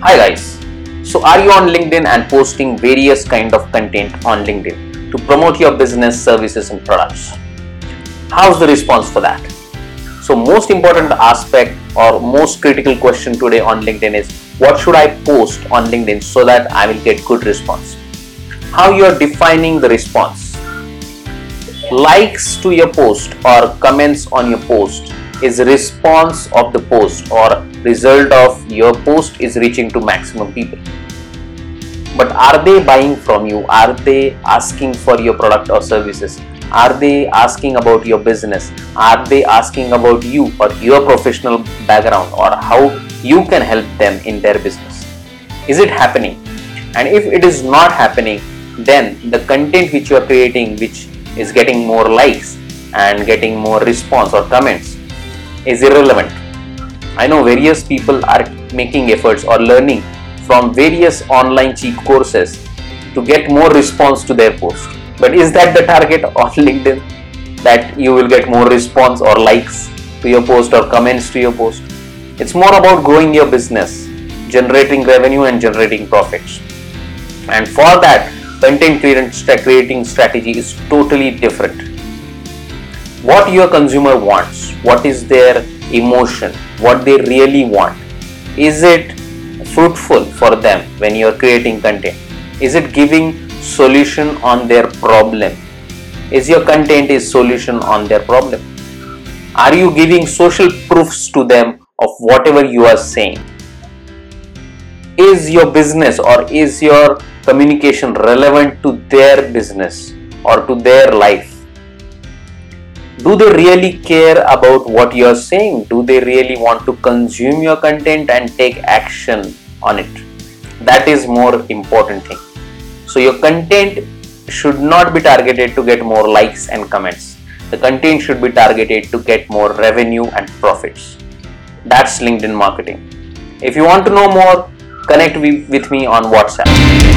Hi guys, so are you on LinkedIn and posting various kind of content on LinkedIn to promote your business, services and products? How's the response for that? So most important aspect or most critical question today on LinkedIn is what should I post on LinkedIn so that I will get good response? How you are defining the response? Likes to your post or comments on your post is response of the post or result of your post is reaching to maximum people. But are they buying from you? Are they asking for your product or services? Are they asking about your business? Are they asking about you or your professional background or how you can help them in their business? Is it happening? And if it is not happening, then the content which you are creating, which is getting more likes and getting more response or comments, is irrelevant. I know various people are making efforts or learning from various online cheap courses to get more response to their post. But is that the target on LinkedIn? That you will get more response or likes to your post or comments to your post? It's more about growing your business, generating revenue and generating profits. And for that, content creating strategy is totally different. What your consumer wants, what is their emotion, what they really want. Is it fruitful for them when you are creating content? Is it giving solution on their problem? Is your content is solution on their problem? Are you giving social proofs to them of whatever you are saying? Is your business or is your communication relevant to their business or to their life? Do they really care about what you are saying? Do they really want to consume your content and take action on it? That is more important thing. So your content should not be targeted to get more likes and comments. The content should be targeted to get more revenue and profits. That's LinkedIn marketing. If you want to know more, connect with me on WhatsApp.